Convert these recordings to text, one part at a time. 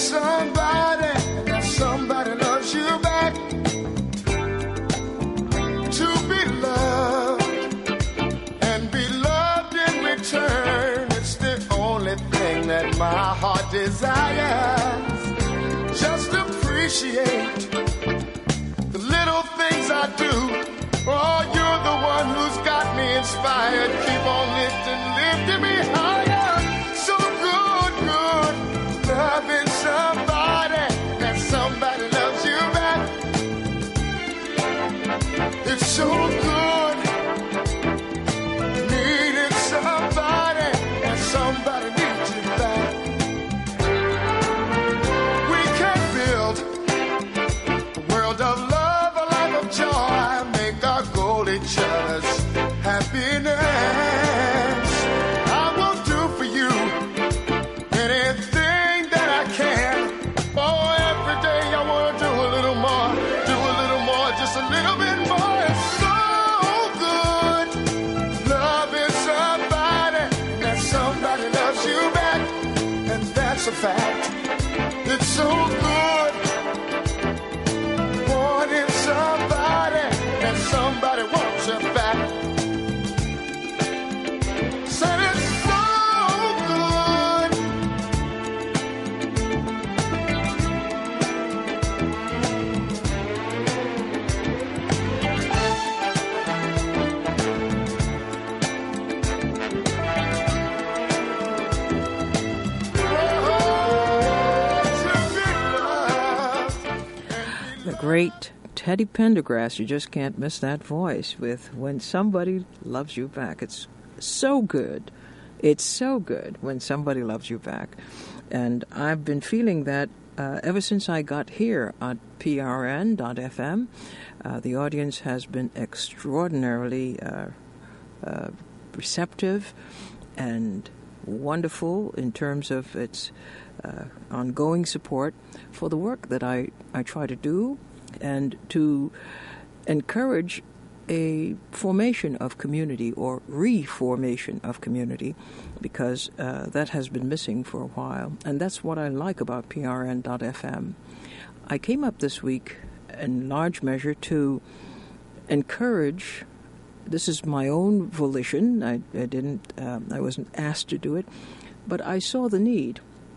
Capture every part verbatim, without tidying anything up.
somebody, that somebody loves you back. To be loved and be loved in return, it's the only thing that my heart desires. Just appreciate the little things I do. Oh, you're the one who's got me inspired. Keep on lifting, lifting me higher. So good, good, loving somebody, that somebody loves you back. It's so good, needing somebody, and somebody needs you back. We can build a world of love, a life of joy, make our goal each other's happiness. I will do for you anything that I can. Oh, every day I want to do a little more, do a little more, just a little bit more. It's so good, loving somebody, that somebody loves you back, and that's a fact. It's so good, wanting somebody, that somebody wants you back. Said it's so good. The great Teddy Pendergrass, you just can't miss that voice with When Somebody Loves You Back. It's so good. It's so good when somebody loves you back. And I've been feeling that uh, ever since I got here at P R N dot F M. Uh, the audience has been extraordinarily uh, uh, receptive and wonderful in terms of its uh, ongoing support for the work that I, I try to do and to encourage a formation of community or reformation of community, because uh, that has been missing for a while. And that's what I like about P R N dot F M. I came up this week in large measure to encourage, this is my own volition, I, I didn't, um, I wasn't asked to do it, but I saw the need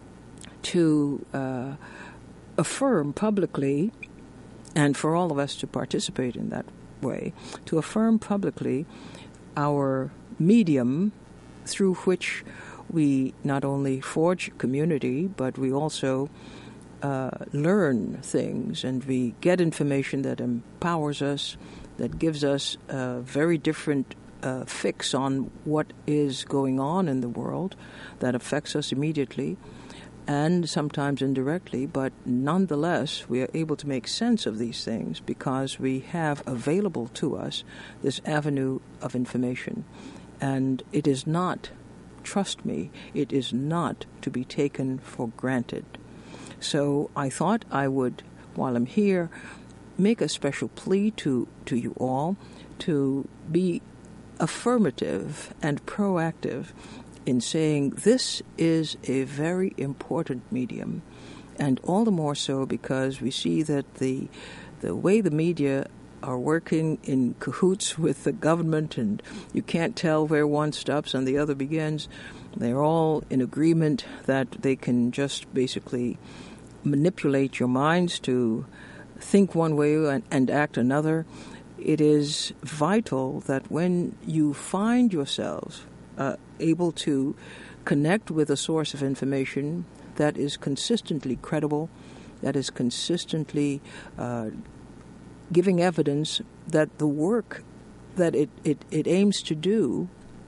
to uh, affirm publicly, and for all of us to participate in that way, to affirm publicly our medium through which we not only forge community, but we also uh, learn things and we get information that empowers us, that gives us a very different uh, fix on what is going on in the world, that affects us immediately and sometimes indirectly, but nonetheless we are able to make sense of these things because we have available to us this avenue of information. And it is not, trust me, it is not to be taken for granted. So I thought I would, while I'm here, make a special plea to, to you all to be affirmative and proactive in saying this is a very important medium, and all the more so because we see that the the way the media are working in cahoots with the government, and you can't tell where one stops and the other begins. They're all in agreement that they can just basically manipulate your minds to think one way and, and act another. It is vital that when you find yourselves uh, able to connect with a source of information that is consistently credible, that is consistently uh, giving evidence that the work that it, it, it aims to do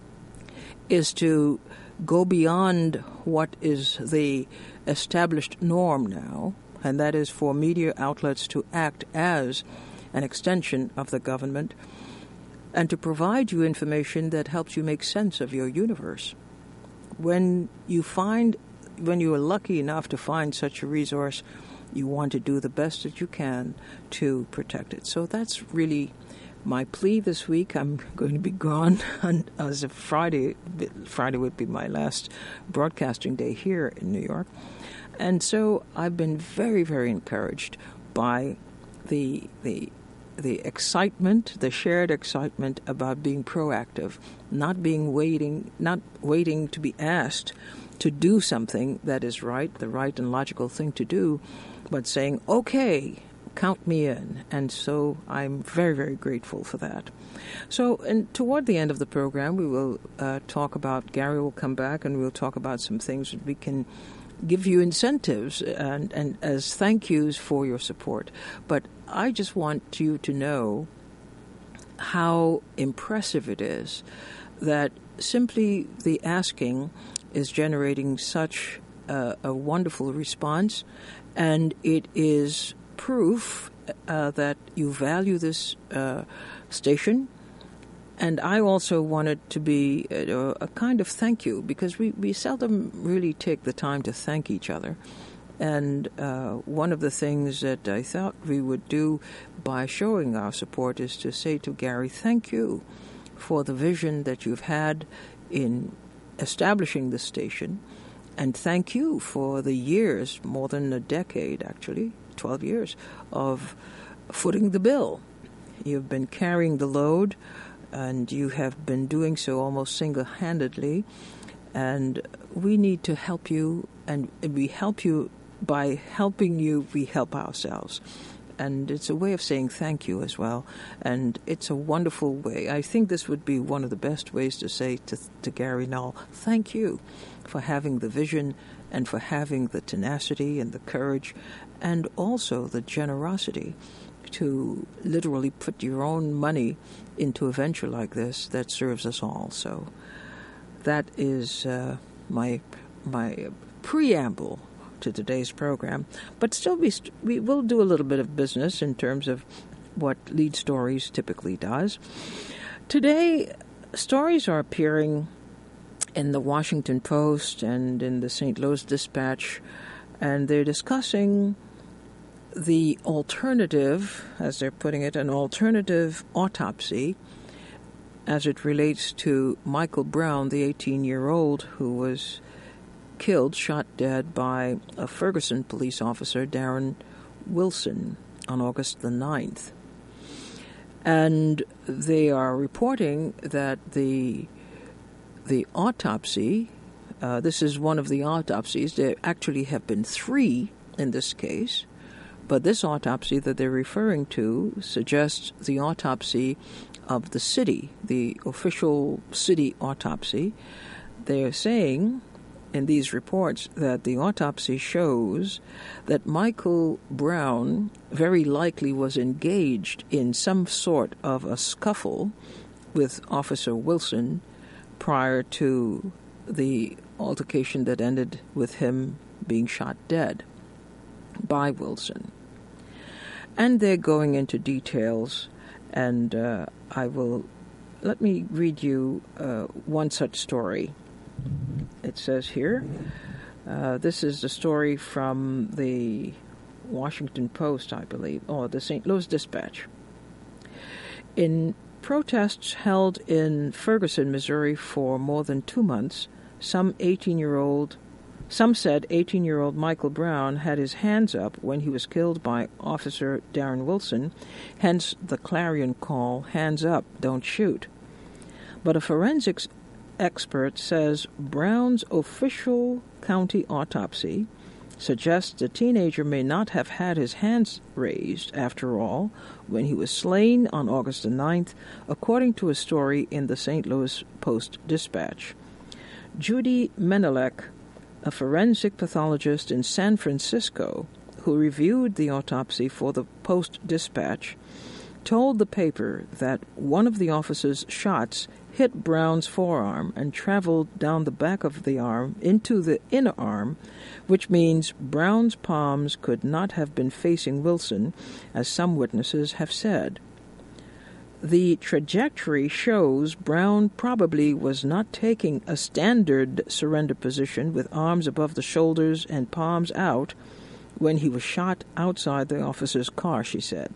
is to go beyond what is the established norm now, and that is for media outlets to act as an extension of the government and to provide you information that helps you make sense of your universe. When you find, when you are lucky enough to find such a resource, you want to do the best that you can to protect it. So that's really my plea this week. I'm going to be gone on, as of Friday. Friday would be my last broadcasting day here in New York. And so I've been very, very encouraged by the the the excitement, the shared excitement about being proactive, not being waiting, not waiting to be asked to do something that is right, the right and logical thing to do, but saying, okay, count me in. And so I'm very, very grateful for that. So, and toward the end of the program, we will uh, talk about, Gary will come back and we'll talk about some things that we can give you incentives and, and as thank yous for your support. But I just want you to know how impressive it is that simply the asking is generating such uh, a wonderful response, and it is proof uh, that you value this uh, station. And I also wanted to be a, a kind of thank you, because we, we seldom really take the time to thank each other. And uh, one of the things that I thought we would do by showing our support is to say to Gary, thank you for the vision that you've had in establishing the station, and thank you for the years, more than a decade actually, twelve years, of footing the bill. You've been carrying the load, and you have been doing so almost single-handedly, and we need to help you, and we help you by helping you, we help ourselves. And it's a way of saying thank you as well, and it's a wonderful way. I think this would be one of the best ways to say to, to Gary Null, thank you for having the vision and for having the tenacity and the courage and also the generosity to literally put your own money into a venture like this that serves us all. So that is uh, my my preamble to today's program. But still, we, st- we will do a little bit of business in terms of what Lead Stories typically does. Today, stories are appearing in the Washington Post and in the Saint Louis Dispatch, and they're discussing the alternative, as they're putting it, an alternative autopsy as it relates to Michael Brown, the eighteen-year-old who was killed, shot dead by a Ferguson police officer, Darren Wilson, on August the ninth. And they are reporting that the the autopsy, uh, this is one of the autopsies, there actually have been three in this case, but this autopsy that they're referring to suggests the autopsy of the city, the official city autopsy. They're saying in these reports that the autopsy shows that Michael Brown very likely was engaged in some sort of a scuffle with Officer Wilson prior to the altercation that ended with him being shot dead by Wilson. And they're going into details, and uh, I will, let me read you uh, one such story. It says here, uh, this is the story from the Washington Post, I believe, or the Saint Louis Dispatch. In protests held in Ferguson, Missouri for more than two months, some eighteen-year-old, some said eighteen-year-old Michael Brown had his hands up when he was killed by Officer Darren Wilson, hence the clarion call, hands up, don't shoot. But a forensics expert says Brown's official county autopsy suggests the teenager may not have had his hands raised, after all, when he was slain on August the ninth, according to a story in the Saint Louis Post-Dispatch. Judy Menelek, a forensic pathologist in San Francisco who reviewed the autopsy for the Post-Dispatch, told the paper that one of the officer's shots hit Brown's forearm and traveled down the back of the arm into the inner arm, which means Brown's palms could not have been facing Wilson, as some witnesses have said. The trajectory shows Brown probably was not taking a standard surrender position with arms above the shoulders and palms out when he was shot outside the officer's car, she said.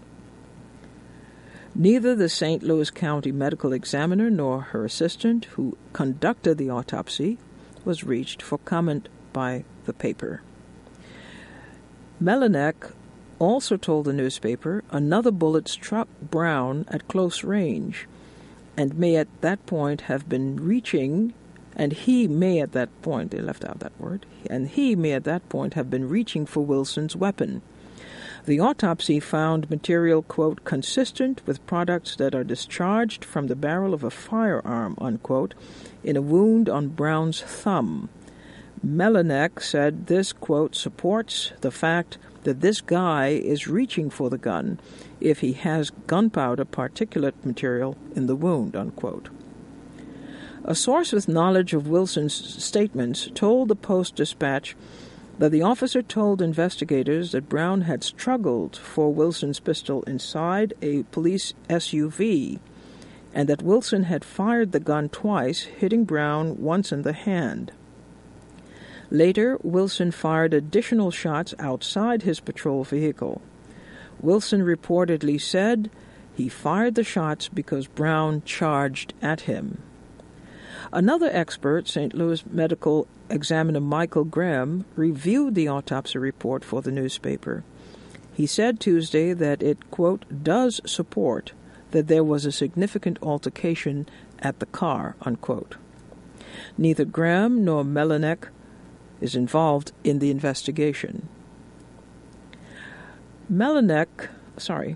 Neither the Saint Louis County medical examiner nor her assistant, who conducted the autopsy, was reached for comment by the paper. Melinek also told the newspaper another bullet struck Brown at close range and may at that point have been reaching, and he may at that point, they left out that word, and he may at that point have been reaching for Wilson's weapon. The autopsy found material, quote, consistent with products that are discharged from the barrel of a firearm, unquote, in a wound on Brown's thumb. Melinek said this, quote, supports the fact that this guy is reaching for the gun if he has gunpowder particulate material in the wound, unquote. A source with knowledge of Wilson's statements told the Post-Dispatch that the officer told investigators that Brown had struggled for Wilson's pistol inside a police S U V and that Wilson had fired the gun twice, hitting Brown once in the hand. Later, Wilson fired additional shots outside his patrol vehicle. Wilson reportedly said he fired the shots because Brown charged at him. Another expert, Saint Louis medical examiner Michael Graham, reviewed the autopsy report for the newspaper. He said Tuesday that it, quote, does support that there was a significant altercation at the car, unquote. Neither Graham nor Melinek is involved in the investigation. Melinek, sorry,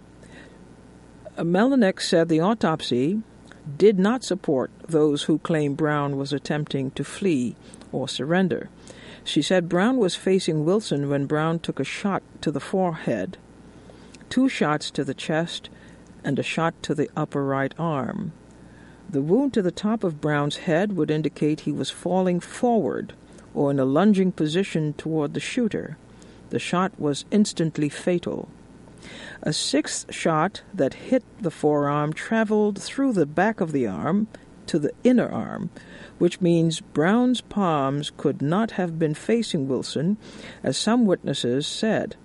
Melinek said the autopsy did not support those who claim Brown was attempting to flee or surrender. She said Brown was facing Wilson when Brown took a shot to the forehead, two shots to the chest, and a shot to the upper right arm. The wound to the top of Brown's head would indicate he was falling forward or in a lunging position toward the shooter. The shot was instantly fatal. A sixth shot that hit the forearm traveled through the back of the arm to the inner arm, which means Brown's palms could not have been facing Wilson, as some witnesses said.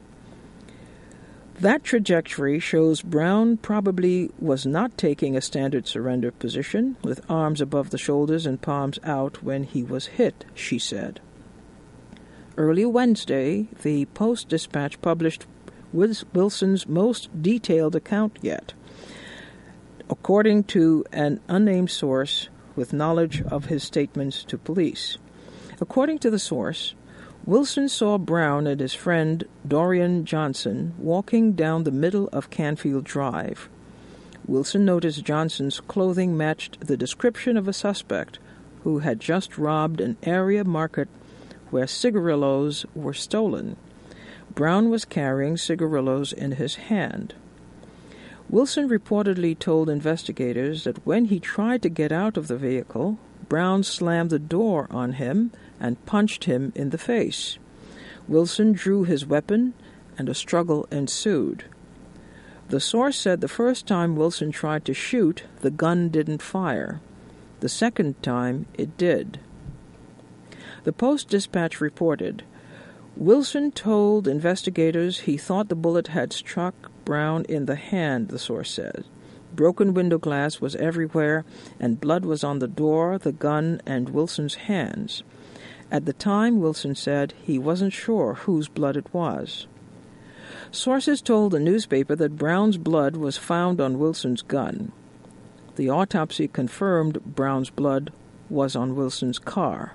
That trajectory shows Brown probably was not taking a standard surrender position, with arms above the shoulders and palms out when he was hit, she said. Early Wednesday, the Post-Dispatch published Wilson's most detailed account yet. According to an unnamed source with knowledge of his statements to police. According to the source, Wilson saw Brown and his friend Dorian Johnson walking down the middle of Canfield Drive. Wilson noticed Johnson's clothing matched the description of a suspect who had just robbed an area market where cigarillos were stolen. Brown was carrying cigarillos in his hand. Wilson reportedly told investigators that when he tried to get out of the vehicle, Brown slammed the door on him and punched him in the face. Wilson drew his weapon, and a struggle ensued. The source said the first time Wilson tried to shoot, the gun didn't fire. The second time, it did. The Post-Dispatch reported, Wilson told investigators he thought the bullet had struck Brown in the hand, the source said. Broken window glass was everywhere, and blood was on the door, the gun, and Wilson's hands. At the time, Wilson said he wasn't sure whose blood it was. Sources told the newspaper that Brown's blood was found on Wilson's gun. The autopsy confirmed Brown's blood was on Wilson's car.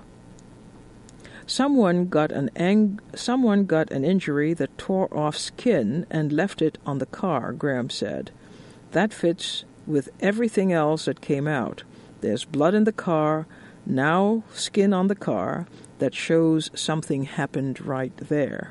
Someone got an ang- someone got an injury that tore off skin and left it on the car, Graham said. That fits with everything else that came out. There's blood in the car, now skin on the car, that shows something happened right there.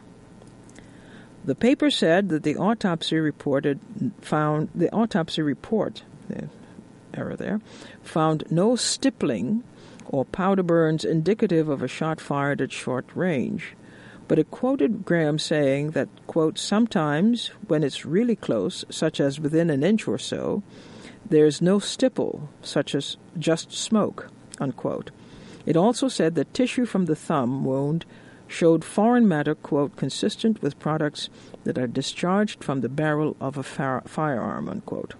The paper said that the autopsy reported found the autopsy report, the error there, found no stippling or powder burns indicative of a shot fired at short range. But it quoted Graham saying that, quote, sometimes when it's really close, such as within an inch or so, there's no stipple, such as just smoke, unquote. It also said that tissue from the thumb wound showed foreign matter, quote, consistent with products that are discharged from the barrel of a fire- firearm, unquote.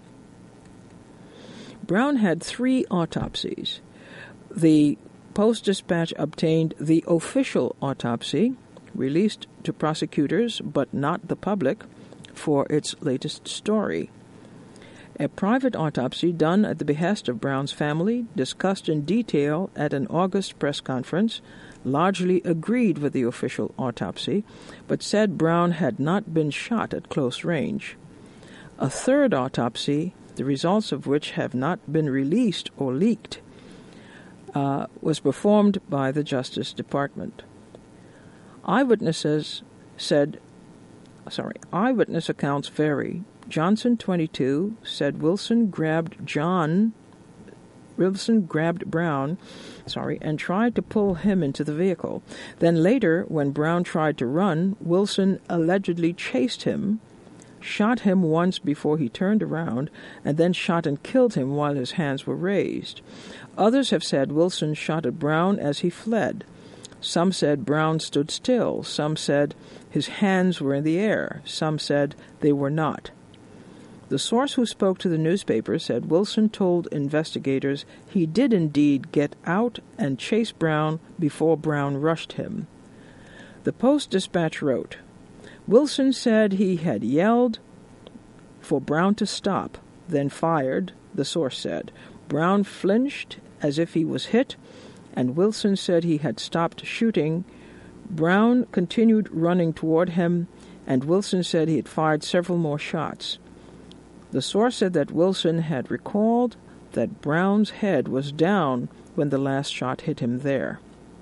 Brown had three autopsies. The Post-Dispatch obtained the official autopsy, released to prosecutors but not the public for its latest story. A private autopsy done at the behest of Brown's family, discussed in detail at an August press conference, largely agreed with the official autopsy, but said Brown had not been shot at close range. A third autopsy, the results of which have not been released or leaked, uh, was performed by the Justice Department. Eyewitnesses said, sorry, eyewitness accounts vary. Johnson, twenty-two, said Wilson grabbed John, Wilson grabbed Brown, sorry, and tried to pull him into the vehicle. Then later, when Brown tried to run, Wilson allegedly chased him, shot him once before he turned around, and then shot and killed him while his hands were raised. Others have said Wilson shot at Brown as he fled. Some said Brown stood still. Some said his hands were in the air. Some said they were not. The source who spoke to the newspaper said Wilson told investigators he did indeed get out and chase Brown before Brown rushed him. The Post-Dispatch wrote, Wilson said he had yelled for Brown to stop, then fired, the source said. Brown flinched as if he was hit, and Wilson said he had stopped shooting. Brown continued running toward him, and Wilson said he had fired several more shots. The source said that Wilson had recalled that Brown's head was down when the last shot hit him there.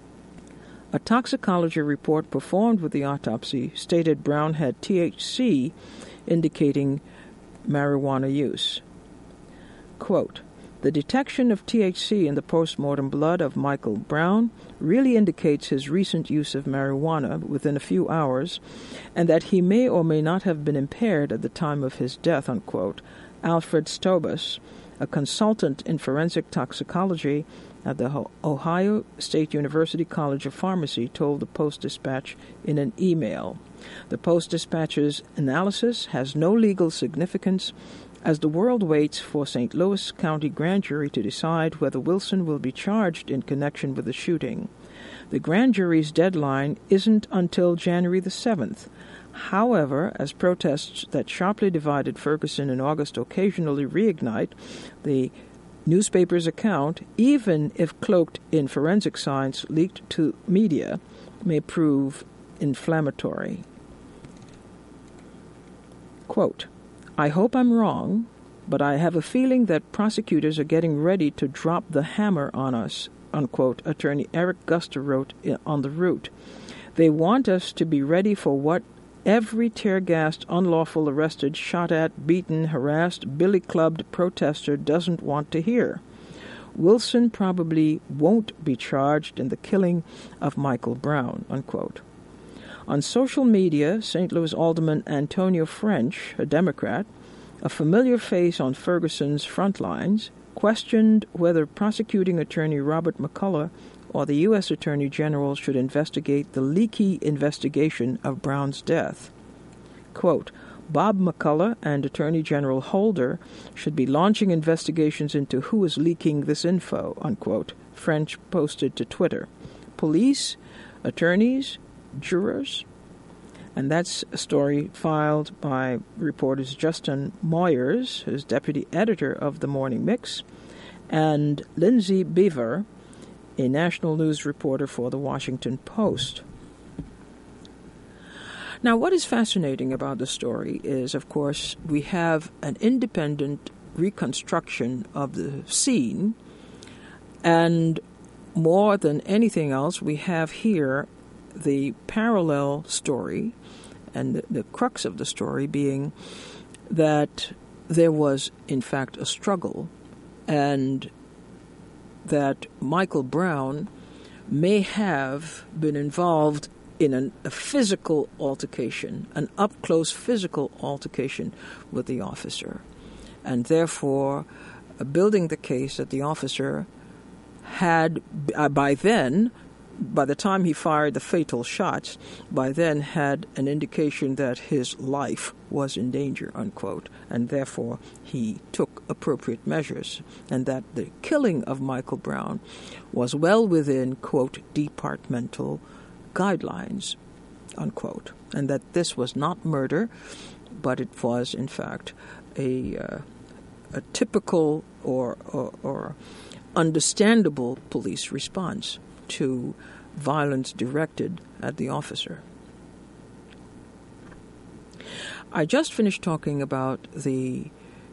A toxicology report performed with the autopsy stated Brown had T H C, indicating marijuana use. Quote, the detection of T H C in the post-mortem blood of Michael Brown really indicates his recent use of marijuana within a few hours, and that he may or may not have been impaired at the time of his death, unquote. Alfred Stobus, a consultant in forensic toxicology at the Ohio State University College of Pharmacy, told the Post-Dispatch in an email. The Post-Dispatch's analysis has no legal significance as the world waits for Saint Louis County grand jury to decide whether Wilson will be charged in connection with the shooting. The grand jury's deadline isn't until January the seventh. However, as protests that sharply divided Ferguson in August occasionally reignite, the newspaper's account, even if cloaked in forensic science leaked to media, may prove inflammatory. Quote, I hope I'm wrong, but I have a feeling that prosecutors are getting ready to drop the hammer on us, unquote, attorney Eric Guster wrote on The Root. They want us to be ready for what every tear-gassed, unlawful arrested, shot at, beaten, harassed, billy-clubbed protester doesn't want to hear. Wilson probably won't be charged in the killing of Michael Brown, unquote. On social media, Saint Louis Alderman Antonio French, a Democrat, a familiar face on Ferguson's front lines, questioned whether prosecuting attorney Robert McCullough or the U S Attorney General should investigate the leaky investigation of Brown's death. Quote, Bob McCullough and Attorney General Holder should be launching investigations into who is leaking this info, unquote, French posted to Twitter. Police, attorneys, jurors, and that's a story filed by reporters Justin Moyers, who's deputy editor of the Morning Mix, and Lindsay Beaver, a national news reporter for the Washington Post. Now, what is fascinating about the story is, of course, we have an independent reconstruction of the scene, and more than anything else, we have here the parallel story, and the, the crux of the story being that there was, in fact, a struggle, and that Michael Brown may have been involved in an, a physical altercation, an up-close physical altercation with the officer, and therefore uh, building the case that the officer had, uh, by then, by the time he fired the fatal shots, by then had an indication that his life was in danger, unquote, and therefore he took appropriate measures, and that the killing of Michael Brown was well within, quote, departmental guidelines. unquote, and that this was not murder, but it was, in fact, a uh, a typical or, or, or understandable police response to violence directed at the officer. I just finished talking about the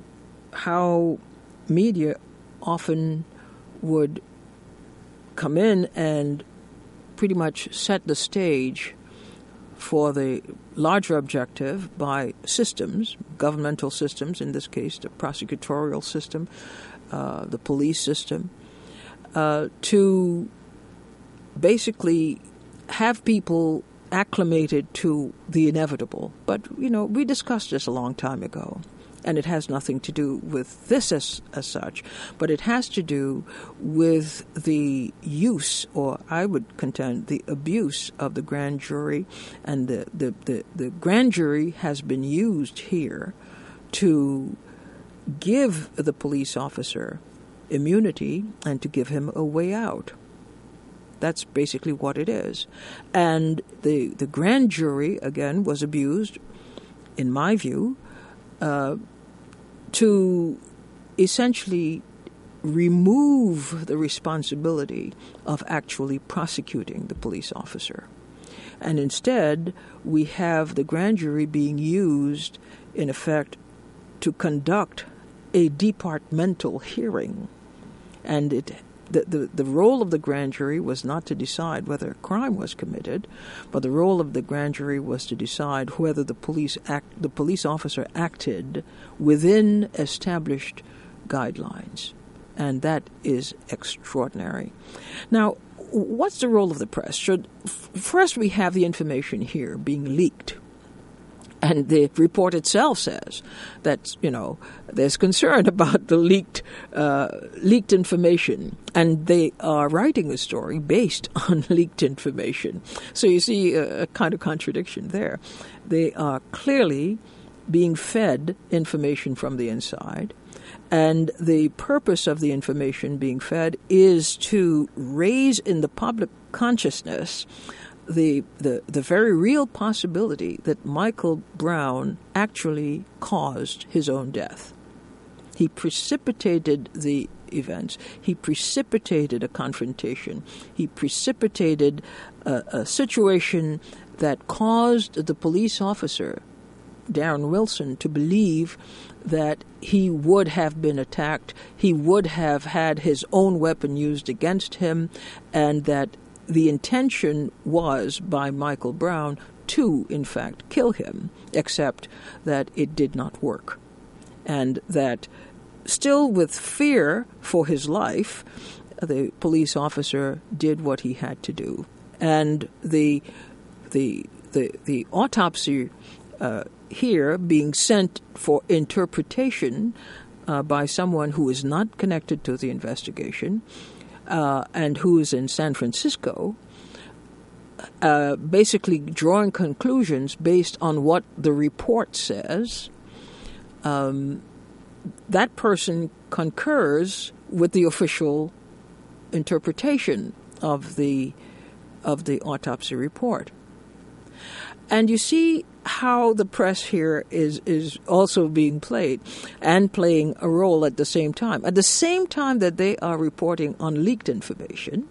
how media often would come in and pretty much set the stage for the larger objective by systems, governmental systems, in this case the prosecutorial system, uh, the police system, uh, to basically have people acclimated to the inevitable. But, you know, we discussed this a long time ago, and it has nothing to do with this as, as such, but it has to do with the use, or I would contend the abuse, of the grand jury. And the, the, the, the grand jury has been used here to give the police officer immunity and to give him a way out. That's basically what it is. And the, the grand jury, again, was abused, in my view, uh, to essentially remove the responsibility of actually prosecuting the police officer. And instead, we have the grand jury being used, in effect, to conduct a departmental hearing. And it The, the, the role of the grand jury was not to decide whether a crime was committed, but the role of the grand jury was to decide whether the police act, the police officer acted within established guidelines. And that is extraordinary. Now, what's the role of the press? Should, first, we have the information here being leaked. And the report itself says that, you know, there's concern about the leaked uh, leaked information, and they are writing a story based on leaked information. So you see a, a kind of contradiction there. They are clearly being fed information from the inside, and the purpose of the information being fed is to raise in the public consciousness The, the the very real possibility that Michael Brown actually caused his own death. He precipitated the events. He precipitated a confrontation. He precipitated a, a situation that caused the police officer, Darren Wilson, to believe that he would have been attacked, he would have had his own weapon used against him, and that the intention was by Michael Brown to, in fact, kill him, except that it did not work. And that still with fear for his life, the police officer did what he had to do. And the the the, the autopsy uh, here being sent for interpretation uh, by someone who is not connected to the investigation, Uh, and who is in San Francisco, uh, basically drawing conclusions based on what the report says, um, that person concurs with the official interpretation of the of the autopsy report. And you see how the press here is, is also being played and playing a role at the same time. At the same time that they are reporting on leaked information,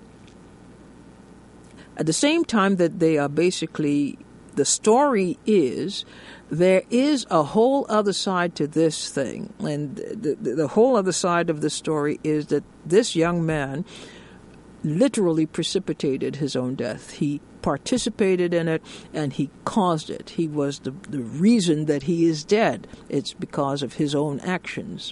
at the same time that they are basically, the story is, there is a whole other side to this thing. And the, the, the whole other side of the story is that this young man literally precipitated his own death. He participated in it, and he caused it. He was the, the reason that he is dead. It's because of his own actions.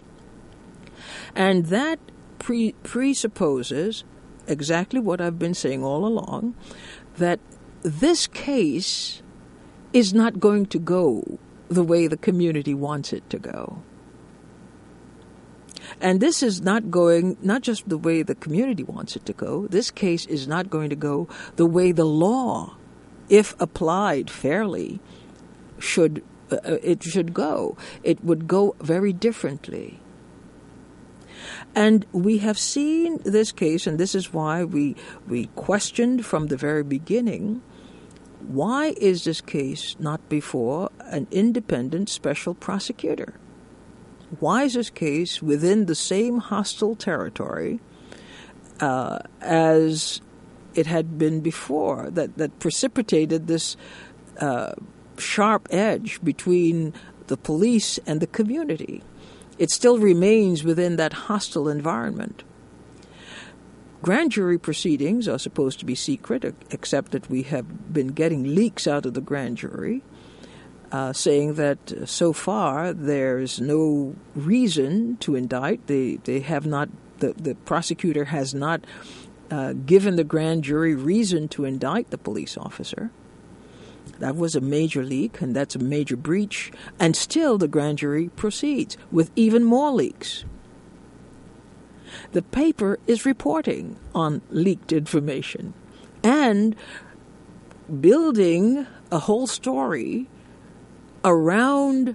And that pre- presupposes exactly what I've been saying all along, that this case is not going to go the way the community wants it to go. And this is not going, not just the way the community wants it to go, this case is not going to go the way the law, if applied fairly, should uh, it should go. It would go very differently. And we have seen this case, and this is why we we questioned from the very beginning Why is this case not before an independent special prosecutor? Why is this case within the same hostile territory uh, as it had been before, that, that precipitated this uh, sharp edge between the police and the community? It still remains within that hostile environment. Grand jury proceedings are supposed to be secret, except that we have been getting leaks out of the grand jury uh, saying that uh, so far there's no reason to indict. They they have not, the, the prosecutor has not uh, given the grand jury reason to indict the police officer. That was a major leak, and that's a major breach. And still the grand jury proceeds with even more leaks. The paper is reporting on leaked information and building a whole story around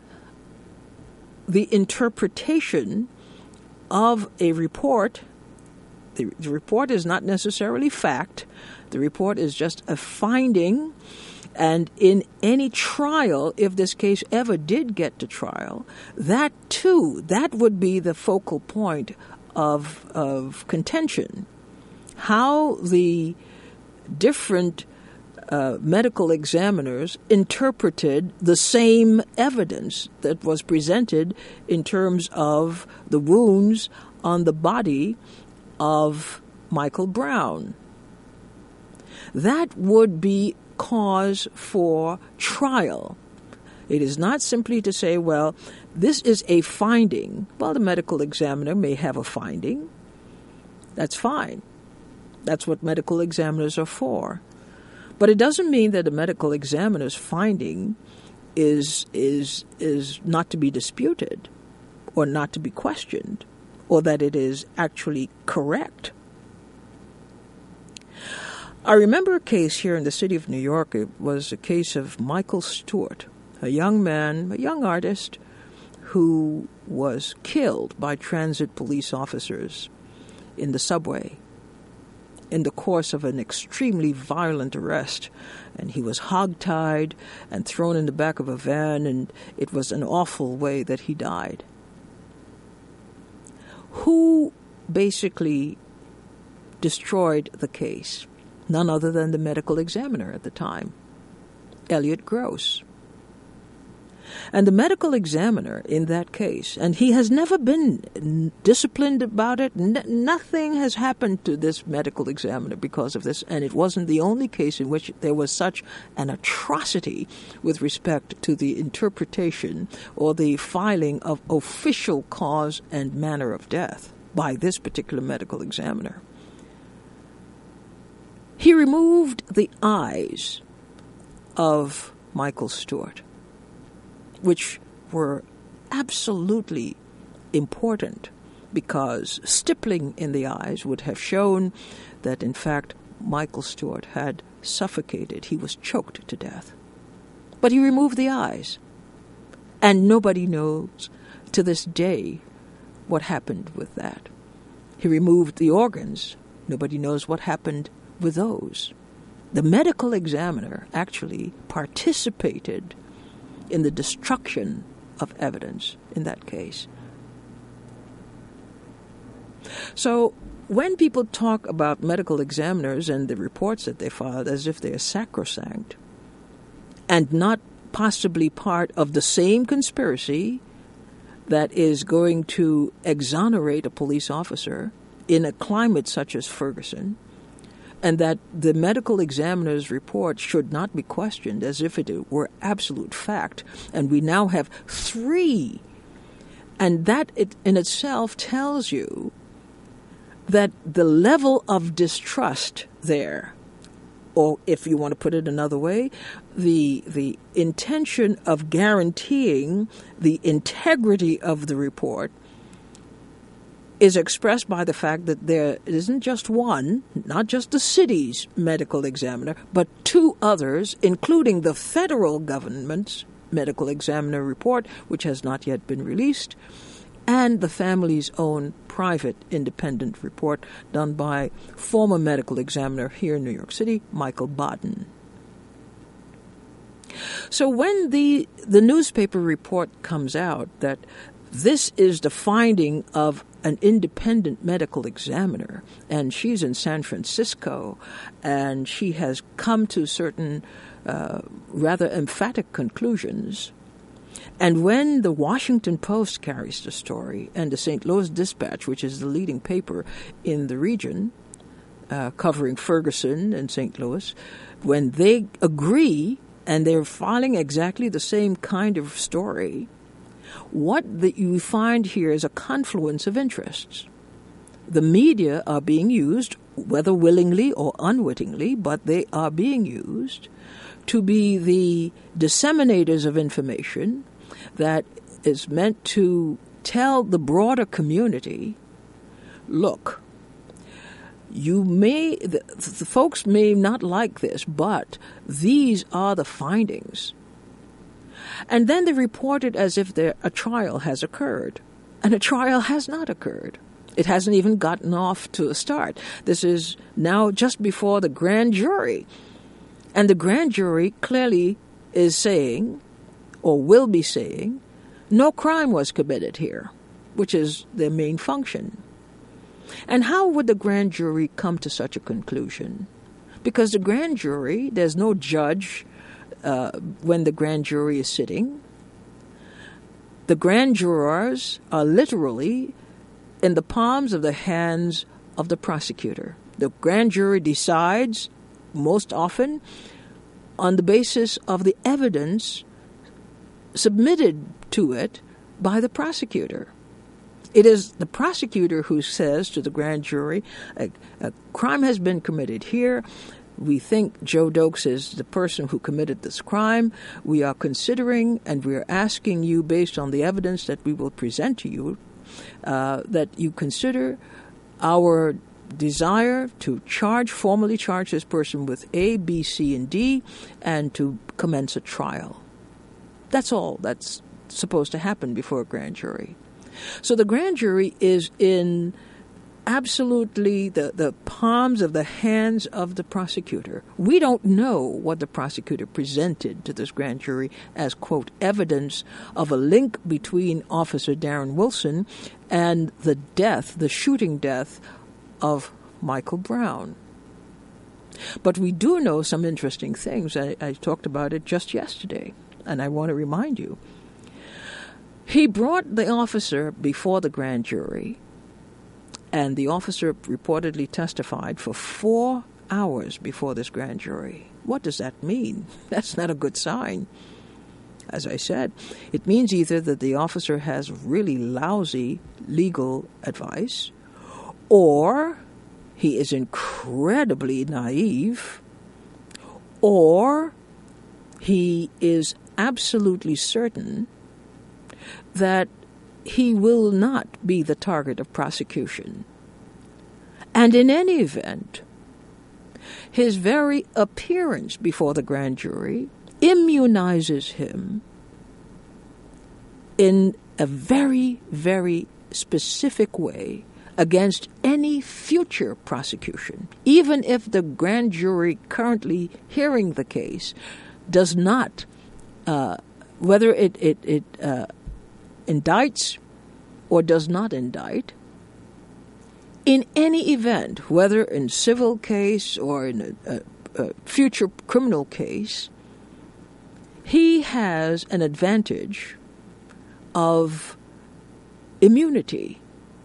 the interpretation of a report. The, the report is not necessarily fact. The report is just a finding. And in any trial, if this case ever did get to trial, that too, that would be the focal point of of contention. How the different uh, medical examiners interpreted the same evidence that was presented in terms of the wounds on the body of Michael Brown. That would be cause for trial. It is not simply to say, well, this is a finding. Well, the medical examiner may have a finding. That's fine. That's what medical examiners are for. But it doesn't mean that a medical examiner's finding is is is not to be disputed or not to be questioned, or that it is actually correct. I remember a case here in the city of New York. It was a case of Michael Stewart, a young man, a young artist, who was killed by transit police officers in the subway in the course of an extremely violent arrest. And he was hogtied and thrown in the back of a van, and it was an awful way that he died. Who basically destroyed the case? None other than the medical examiner at the time, Elliot Gross. And the medical examiner in that case, and he has never been disciplined about it. N- nothing has happened to this medical examiner because of this, and it wasn't the only case in which there was such an atrocity with respect to the interpretation or the filing of official cause and manner of death by this particular medical examiner. He removed the eyes of Michael Stewart, which were absolutely important because stippling in the eyes would have shown that, in fact, Michael Stewart had suffocated. He was choked to death. But he removed the eyes. And nobody knows to this day what happened with that. He removed the organs. Nobody knows what happened with those. The medical examiner actually participated in the destruction of evidence in that case. So when people talk about medical examiners and the reports that they filed as if they are sacrosanct and not possibly part of the same conspiracy that is going to exonerate a police officer in a climate such as Ferguson, and that the medical examiner's report should not be questioned as if it were absolute fact. And we now have three. And that it in itself tells you that the level of distrust there, or if you want to put it another way, the the intention of guaranteeing the integrity of the report is expressed by the fact that there isn't just one, not just the city's medical examiner, but two others, including the federal government's medical examiner report, which has not yet been released, and the family's own private independent report done by former medical examiner here in New York City, Michael Baden. So when the the newspaper report comes out that this is the finding of an independent medical examiner, and she's in San Francisco, and she has come to certain uh, rather emphatic conclusions, and when the Washington Post carries the story, and the Saint Louis Dispatch, which is the leading paper in the region, uh, covering Ferguson and Saint Louis, when they agree and they're filing exactly the same kind of story, what that you find here is a confluence of interests. The media are being used, whether willingly or unwittingly, but they are being used to be the disseminators of information that is meant to tell the broader community, look, you may, the, the folks may not like this, but these are the findings. And then they report it as if there, a trial has occurred. And a trial has not occurred. It hasn't even gotten off to a start. This is now just before the grand jury. And the grand jury clearly is saying, or will be saying, no crime was committed here, which is their main function. And how would the grand jury come to such a conclusion? Because the grand jury, there's no judge uh, when the grand jury is sitting. The grand jurors are literally in the palms of the hands of the prosecutor. The grand jury decides, most often, on the basis of the evidence submitted to it by the prosecutor. It is the prosecutor who says to the grand jury, a, a crime has been committed here. We think Joe Dokes is the person who committed this crime. We are considering and we are asking you, based on the evidence that we will present to you, uh, that you consider our desire to charge, formally charge this person with A, B, C, and D, and to commence a trial. That's all that's supposed to happen before a grand jury. So the grand jury is in absolutely the, the palms of the hands of the prosecutor. We don't know what the prosecutor presented to this grand jury as, quote, evidence of a link between Officer Darren Wilson and the death, the shooting death of Michael Brown. But we do know some interesting things. I, I talked about it just yesterday, and I want to remind you. He brought the officer before the grand jury, and the officer reportedly testified for four hours before this grand jury. What does that mean? That's not a good sign. As I said, it means either that the officer has really lousy legal advice, or he is incredibly naive, or he is absolutely certain that he will not be the target of prosecution. And in any event, his very appearance before the grand jury immunizes him in a very, very specific way against any future prosecution, even if the grand jury currently hearing the case does not, uh, whether it, it, it uh, indicts or does not indict, in any event, whether in civil case or in a, a, a future criminal case, he has an advantage of immunity.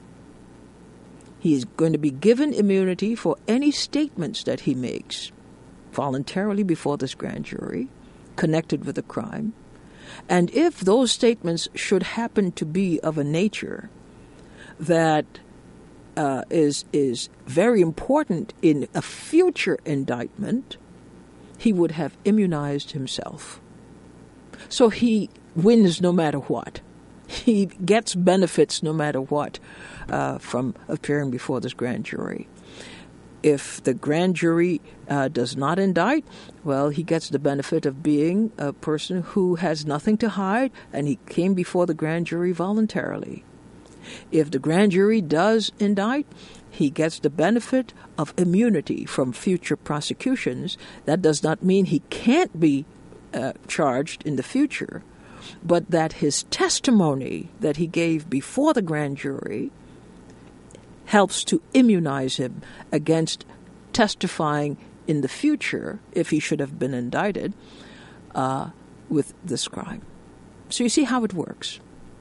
He is going to be given immunity for any statements that he makes voluntarily before this grand jury connected with a crime. And if those statements should happen to be of a nature that uh, is is very important in a future indictment, he would have immunized himself. So he wins no matter what. He gets benefits no matter what uh, from appearing before this grand jury. If the grand jury uh, does not indict, well, he gets the benefit of being a person who has nothing to hide, and he came before the grand jury voluntarily. If the grand jury does indict, he gets the benefit of immunity from future prosecutions. That does not mean he can't be uh, charged in the future, but that his testimony that he gave before the grand jury helps to immunize him against testifying in the future, if he should have been indicted, uh, with this crime. So you see how it works.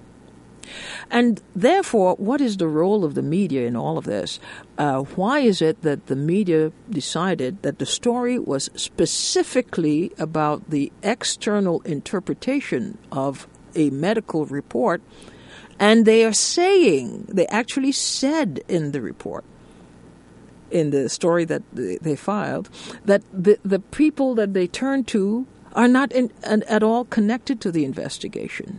And therefore, what is the role of the media in all of this? Uh, why is it that the media decided that the story was specifically about the external interpretation of a medical report, and they are saying, they actually said in the report, in the story that they filed, that the, the people that they turn to are not in, an, at all connected to the investigation.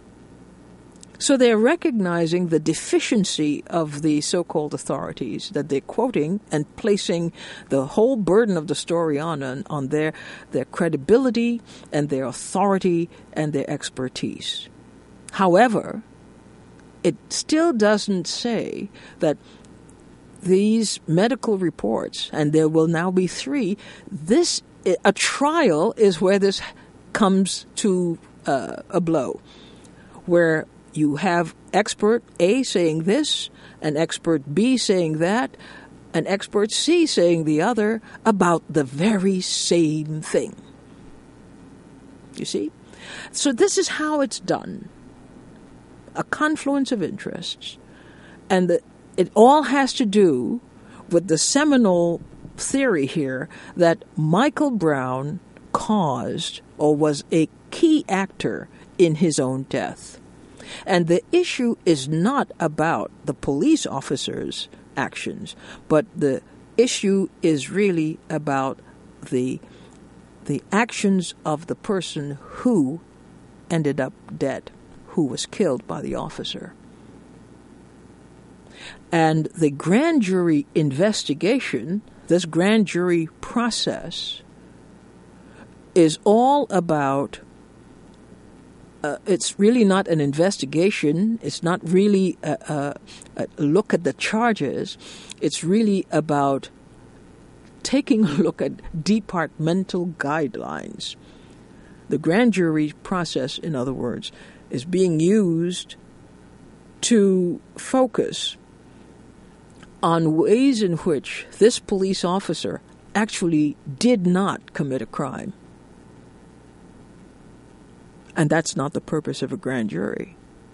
So they're recognizing the deficiency of the so-called authorities that they're quoting and placing the whole burden of the story on, on, on their, their credibility and their authority and their expertise. However, it still doesn't say that these medical reports, and there will now be three, this a trial is where this comes to uh, a blow, where you have expert A saying this, an expert B saying that, an expert C saying the other about the very same thing. You see? So this is how it's done. A confluence of interests. And the, it all has to do with the seminal theory here that Michael Brown caused or was a key actor in his own death. And the issue is not about the police officers' actions, but the issue is really about the the actions of the person who ended up dead, who was killed by the officer. And the grand jury investigation, this grand jury process, is all about, uh, it's really not an investigation, it's not really a, a, a look at the charges, it's really about taking a look at departmental guidelines. The grand jury process, in other words, is being used to focus on ways in which this police officer actually did not commit a crime. And that's not the purpose of a grand jury.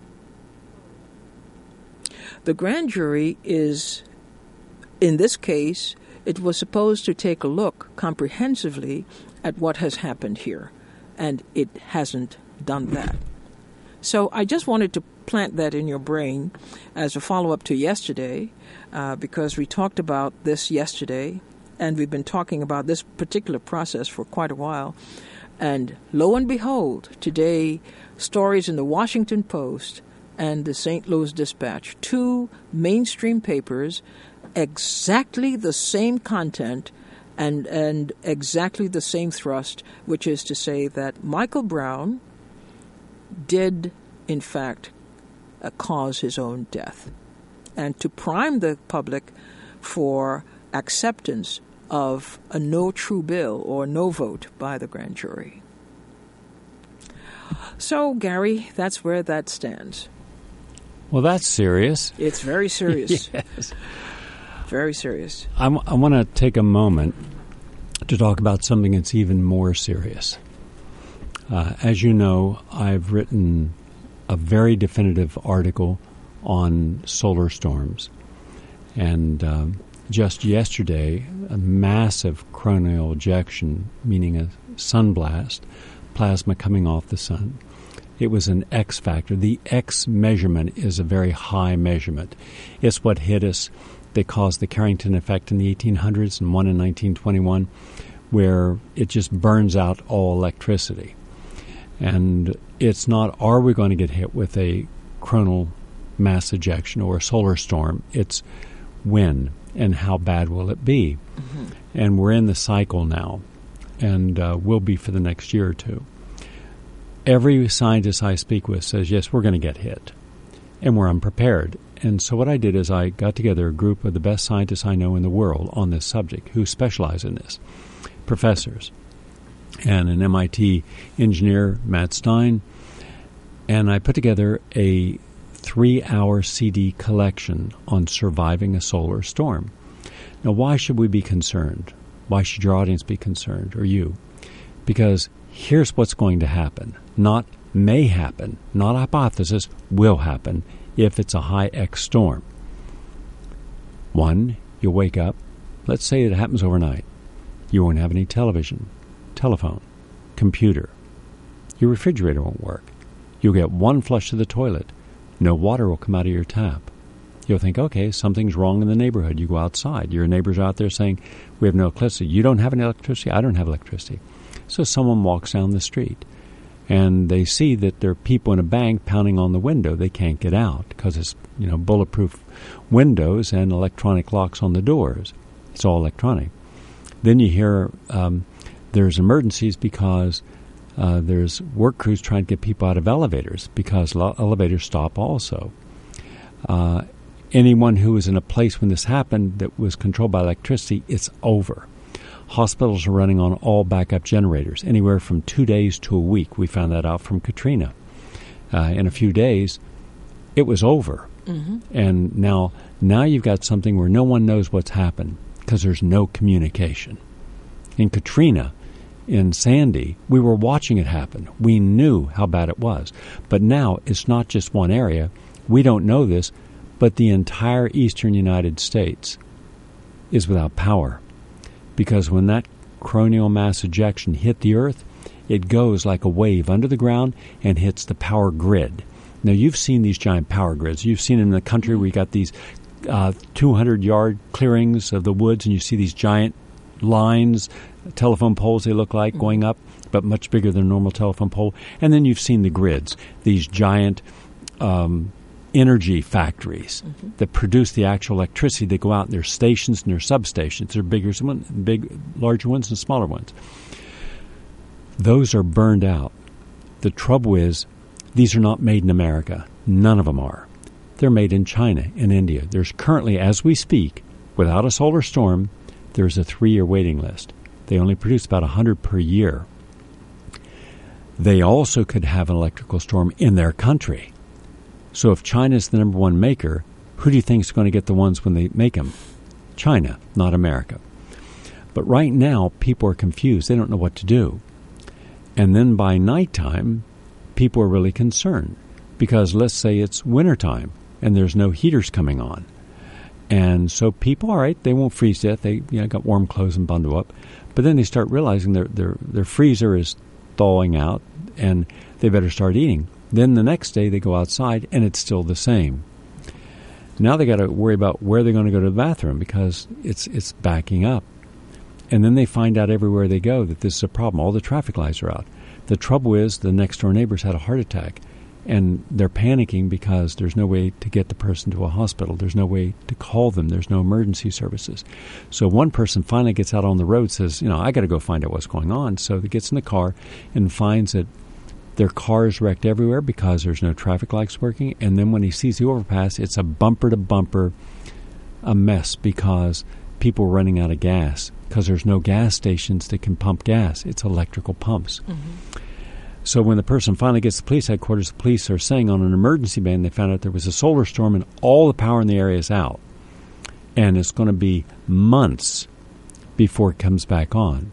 The grand jury is, in this case, it was supposed to take a look comprehensively at what has happened here, and it hasn't done that. So I just wanted to plant that in your brain as a follow-up to yesterday, uh, because we talked about this yesterday, and we've been talking about this particular process for quite a while. And lo and behold, today, stories in the Washington Post and the Saint Louis Dispatch, two mainstream papers, exactly the same content and, and exactly the same thrust, which is to say that Michael Brown did, in fact, uh, cause his own death, and to prime the public for acceptance of a no true bill or no vote by the grand jury. So, Gary, that's where that stands. Well, that's serious. It's very serious. Yes. Very serious. I, w- I want to take a moment to talk about something that's even more serious. Uh, as you know, I've written a very definitive article on solar storms. And um, just yesterday, a massive coronal ejection, meaning a sunblast, plasma coming off the sun. It was an X factor. The X measurement is a very high measurement. It's what hit us. They caused the Carrington effect in the eighteen hundreds and one in nineteen twenty-one, where it just burns out all electricity. And it's not, are we going to get hit with a coronal mass ejection or a solar storm? It's when and how bad will it be? Mm-hmm. And we're in the cycle now, and uh, will be for the next year or two. Every scientist I speak with says, yes, we're going to get hit, and we're unprepared. And so what I did is I got together a group of the best scientists I know in the world on this subject who specialize in this, professors. and an M I T engineer, Matt Stein, and I put together a three-hour C D collection on surviving a solar storm. Now, why should we be concerned? Why should your audience be concerned, or you? Because here's what's going to happen. Not may happen, not hypothesis, will happen if it's a high X storm. One, you'll wake up. Let's say it happens overnight. You won't have any television, telephone, computer. Your refrigerator won't work. You'll get one flush to the toilet. No water will come out of your tap. You'll think, okay, something's wrong in the neighborhood. You go outside. Your neighbor's out there saying, we have no electricity. You don't have any electricity. I don't have electricity. So someone walks down the street, and they see that there are people in a bank pounding on the window. They can't get out because it's, you know, bulletproof windows and electronic locks on the doors. It's all electronic. Then you hear um, there's emergencies because uh, there's work crews trying to get people out of elevators because lo- elevators stop also. Uh, anyone who was in a place when this happened that was controlled by electricity, it's over. Hospitals are running on all backup generators, anywhere from two days to a week. We found that out from Katrina. Uh, in a few days, it was over. Mm-hmm. And now, now you've got something where no one knows what's happened because there's no communication. In Katrina, in Sandy, we were watching it happen. We knew how bad it was. But now it's not just one area. We don't know this, but the entire eastern United States is without power. Because when that coronal mass ejection hit the Earth, it goes like a wave under the ground and hits the power grid. Now, you've seen these giant power grids. You've seen them in the country where you got these uh, two hundred yard clearings of the woods, and you see these giant lines, telephone poles they look like, going up, but much bigger than a normal telephone pole. And then you've seen the grids, these giant um, energy factories mm-hmm. that produce the actual electricity that go out. And there's stations and there's substations. There are bigger, big, larger ones and smaller ones. Those are burned out. The trouble is, these are not made in America. None of them are. They're made in China and India. There's currently, as we speak, without a solar storm, there's a three-year waiting list. They only produce about one hundred per year. They also could have an electrical storm in their country. So if China's the number one maker, who do you think is going to get the ones when they make them? China, not America. But right now, people are confused. They don't know what to do. And then by nighttime, people are really concerned because let's say it's wintertime and there's no heaters coming on. And so people, all right, they won't freeze to death. They you know, got warm clothes and bundle up. But then they start realizing their, their, their freezer is thawing out and they better start eating. Then the next day they go outside and it's still the same. Now they got to worry about where they're going to go to the bathroom because it's it's backing up. And then they find out everywhere they go that this is a problem. All the traffic lights are out. The trouble is the next door neighbors had a heart attack and they're panicking because there's no way to get the person to a hospital. There's no way to call them. There's no emergency services. So one person finally gets out on the road, says, you know, I got to go find out what's going on. So he gets in the car and finds that their car is wrecked everywhere because there's no traffic lights working. And then when he sees the overpass, it's a bumper-to-bumper a mess because people are running out of gas because there's no gas stations that can pump gas. It's electrical pumps. Mm-hmm. So when the person finally gets to the police headquarters, the police are saying on an emergency band they found out there was a solar storm and all the power in the area is out. And it's going to be months before it comes back on.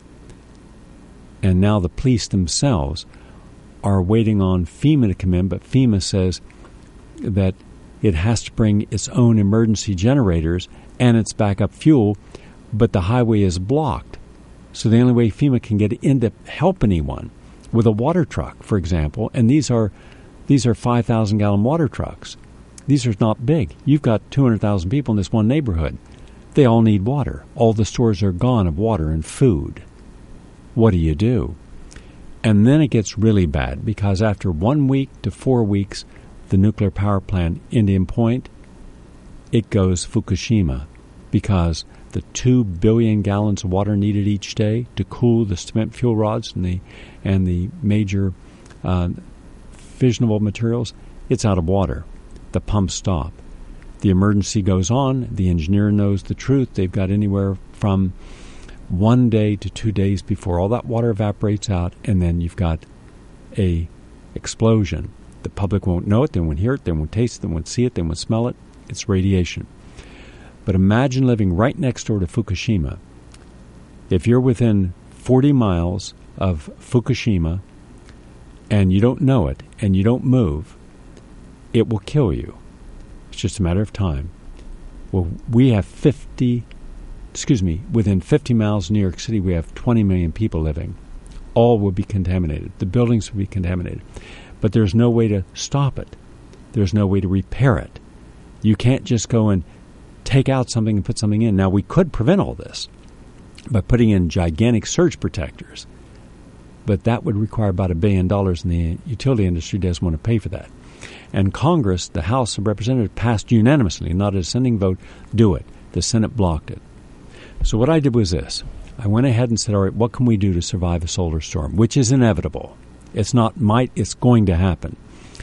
And now the police themselves are waiting on FEMA to come in, but FEMA says that it has to bring its own emergency generators and its backup fuel, but the highway is blocked. So the only way FEMA can get in to help anyone with a water truck, for example, and these are these are five thousand gallon water trucks. These are not big. You've got two hundred thousand people in this one neighborhood. They all need water. All the stores are gone of water and food. What do you do? And then it gets really bad because after one week to four weeks, the nuclear power plant, Indian Point, it goes Fukushima because the two billion gallons of water needed each day to cool the cement fuel rods and the and the major uh, fissionable materials, it's out of water. The pumps stop. The emergency goes on. The engineer knows the truth. They've got anywhere from one day to two days before all that water evaporates out, and then you've got a explosion. The public won't know it, they won't hear it, they won't taste it, they won't see it, they won't smell it. It's radiation. But imagine living right next door to Fukushima. If you're within forty miles of Fukushima and you don't know it and you don't move, it will kill you. It's just a matter of time. Well, we have fifty, excuse me, within fifty miles of New York City, we have twenty million people living. All will be contaminated. The buildings will be contaminated. But there's no way to stop it. There's no way to repair it. You can't just go and take out something and put something in. Now, we could prevent all this by putting in gigantic surge protectors, but that would require about a billion dollars, and the utility industry doesn't want to pay for that. And Congress, the House of Representatives, passed unanimously, not a dissenting vote, do it. The Senate blocked it. So what I did was this. I went ahead and said, all right, what can we do to survive a solar storm, which is inevitable. It's not might, it's going to happen.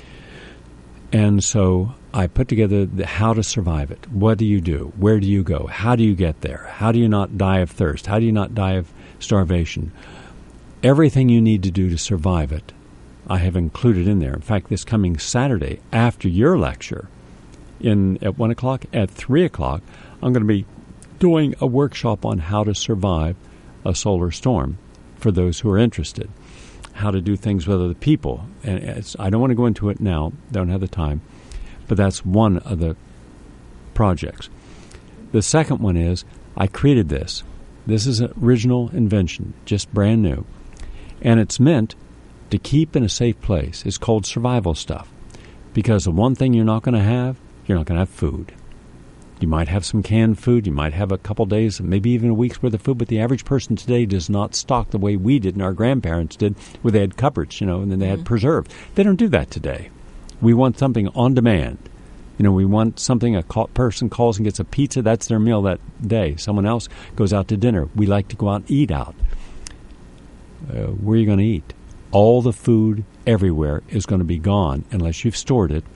And so I put together the how to survive it. What do you do? Where do you go? How do you get there? How do you not die of thirst? How do you not die of starvation? Everything you need to do to survive it, I have included in there. In fact, this coming Saturday, after your lecture, in at one o'clock, at three o'clock, I'm going to be doing a workshop on how to survive a solar storm for those who are interested. How to do things with other people. And it's, I don't want to go into it now, don't have the time, but that's one of the projects. The second one is, I created this. This is an original invention, just brand new. And it's meant to keep in a safe place. It's called survival stuff. Because the one thing you're not going to have, you're not going to have food. You might have some canned food. You might have a couple days, maybe even a week's worth of food. But the average person today does not stock the way we did and our grandparents did, where they had cupboards, you know, and then they mm-hmm. had preserved. They don't do that today. We want something on demand. You know, we want something a call, person calls and gets a pizza. That's their meal that day. Someone else goes out to dinner. We like to go out and eat out. Uh, where are you going to eat? All the food everywhere is going to be gone unless you've stored it.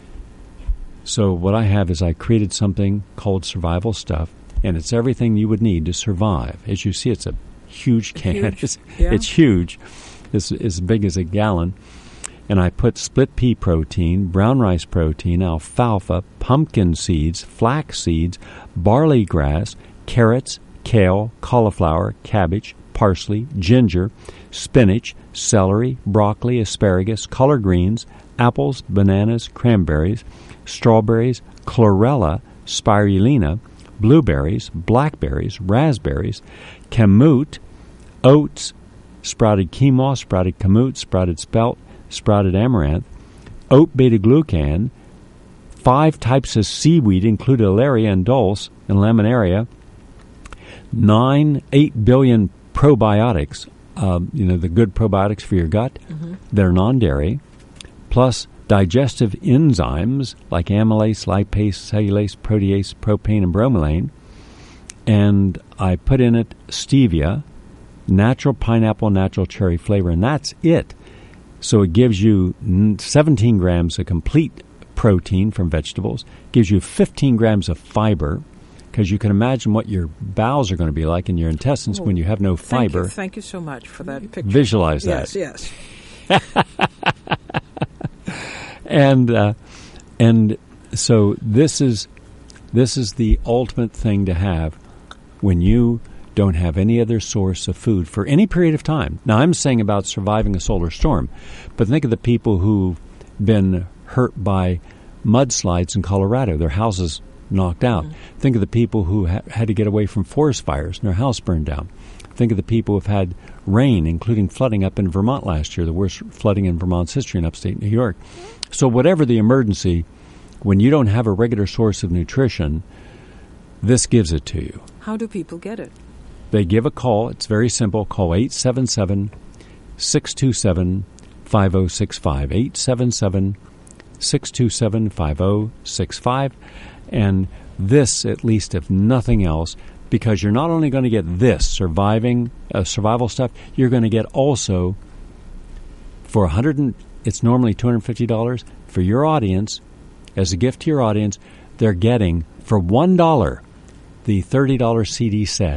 So what I have is I created something called Survival Stuff, and it's everything you would need to survive. As you see, it's a huge can. Huge. It's, Yeah. it's huge. It's, it's as big as a gallon. And I put split pea protein, brown rice protein, alfalfa, pumpkin seeds, flax seeds, barley grass, carrots, kale, cauliflower, cabbage, parsley, ginger, spinach, celery, broccoli, asparagus, collard greens, apples, bananas, cranberries, strawberries, chlorella, spirulina, blueberries, blackberries, raspberries, kamut, oats, sprouted quinoa, sprouted kamut, sprouted spelt, sprouted amaranth, oat beta-glucan, five types of seaweed, including Alaria and dulse and laminaria, nine, eight billion probiotics, uh, you know, the good probiotics for your gut, mm-hmm. that are non-dairy, plus digestive enzymes like amylase, lipase, cellulase, protease, propane, and bromelain. And I put in it stevia, natural pineapple, natural cherry flavor, and that's it. So it gives you seventeen grams of complete protein from vegetables, gives you fifteen grams of fiber, because you can imagine what your bowels are going to be like in your intestines oh, when you have no fiber. Thank you, thank you so much for that picture. Visualize that. Yes, yes. And uh, and so this is this is the ultimate thing to have when you don't have any other source of food for any period of time. Now, I'm saying about surviving a solar storm, but think of the people who've been hurt by mudslides in Colorado, their houses knocked out. Mm-hmm. Think of the people who ha- had to get away from forest fires and their house burned down. Think of the people who've had rain, including flooding up in Vermont last year, the worst flooding in Vermont's history in upstate New York. So whatever the emergency, when you don't have a regular source of nutrition, this gives it to you. How do people get it? They give a call. It's very simple. Call eight seven seven, six two seven, five oh six five, eight seven seven, six two seven, five oh six five. And this, at least if nothing else, because you're not only going to get this surviving uh, survival stuff, you're going to get also for one hundred and, it's normally two hundred fifty dollars for your audience, as a gift to your audience. They're getting for one dollar the thirty dollars C D set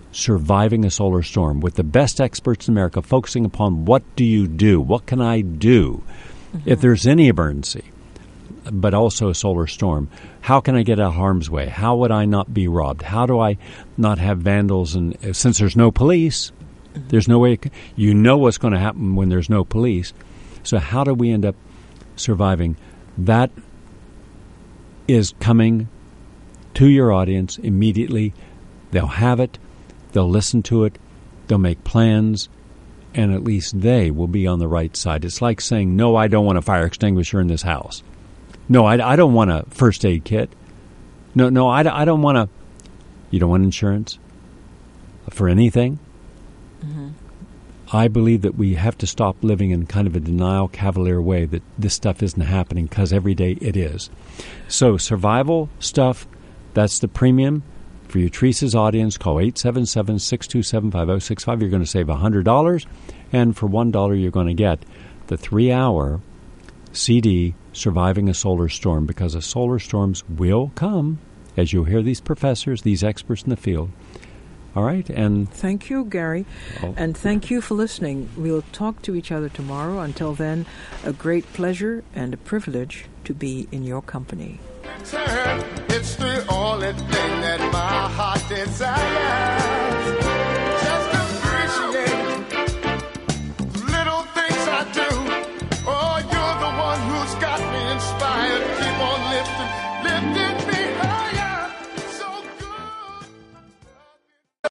Surviving a Solar Storm, with the best experts in America focusing upon what do you do? What can I do mm-hmm. if there's any emergency, but also a solar storm? How can I get out of harm's way? How would I not be robbed? How do I not have vandals? And since there's no police, mm-hmm. there's no way, you know what's going to happen when there's no police. So how do we end up surviving? That is coming to your audience immediately. They'll have it. They'll listen to it. They'll make plans. And at least they will be on the right side. It's like saying, no, I don't want a fire extinguisher in this house. No, I, I don't want a first aid kit. No, no, I, I don't want a... You don't want insurance for anything? Mm-hmm. I believe that we have to stop living in kind of a denial, cavalier way that this stuff isn't happening, because every day it is. So survival stuff, that's the premium. For your Teresa's audience, call eight seven seven, six two seven, five oh six five. You're going to save one hundred dollars. And for one dollar, you're going to get the three-hour C D, Surviving a Solar Storm, because the solar storms will come, as you'll hear these professors, these experts in the field. All right, and thank you, Gary, oh. and thank you for listening. We'll talk to each other tomorrow. Until then, a great pleasure and a privilege to be in your company. It's the only thing that my heart desires.